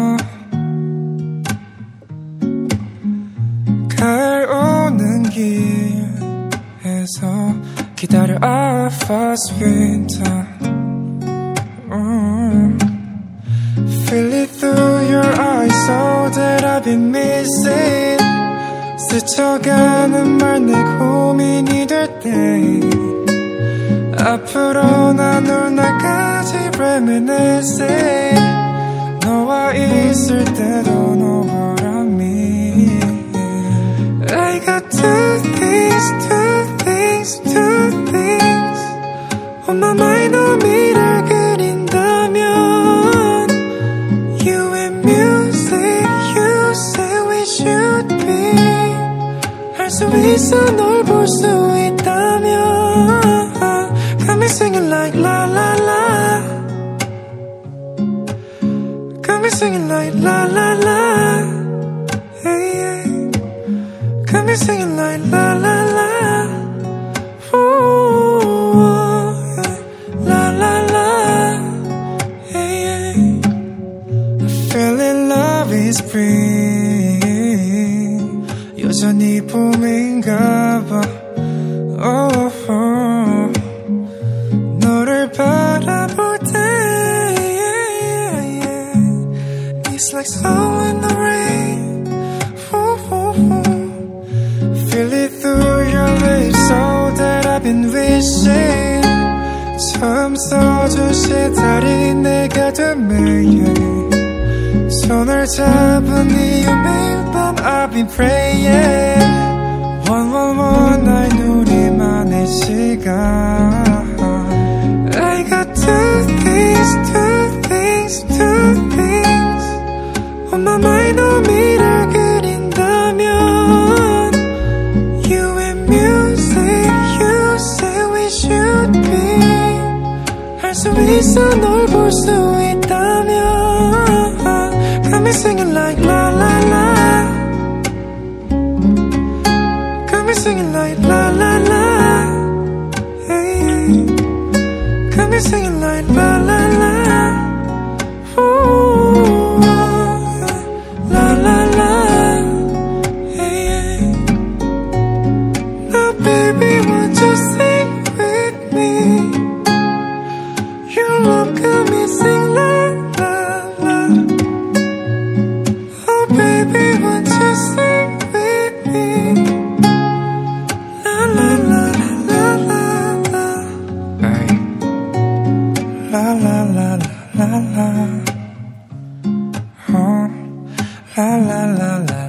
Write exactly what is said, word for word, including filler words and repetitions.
가을 오는 길에서 기다려 I fast winter. mm. Feel it through your eyes so that I've been missing. 스쳐가는 말 내 고민이 될 때 앞으로 나눌 날까지 reminiscing. 너와 있을 때도 know what I mean. I got two things, two things, two things on my mind. 너 미래를 그린다면 You and music, you say we should be. 할 수 있어 널 볼 수 있다면 Got me singing like la la la. Got me singing like la la la. Hey, hey. Got me singing like la la la. Ooh, la la la. Hey, hey. I feel in love is spring. 여전히 봄인가 봐. Oh, oh. 너를 바라볼 때 yeah, yeah. It's like snow in the rain. Ooh, ooh, ooh. Feel it through your lips so that I've been wishing. 처음 써준 시달이 내가 되매 손을 잡은 이유 매일 밤 I've been praying. One, one, one night 우리만의 시간. I got two things, two things, two things on my mind. 너 미래를 그린다면 You and music, you say we should be. 할 수 있어 널 볼 수 있다면 Got me singing like la la la. Got me singing like la la la. Hey, hey. Got me singing like la la la. Ooh, la la la. Hey, hey. Now baby won't you sing with me. Your love got me sing la la la. Oh baby won't you sing with me. La la la la la la. Hey. La la la la la la. Oh, la la la la.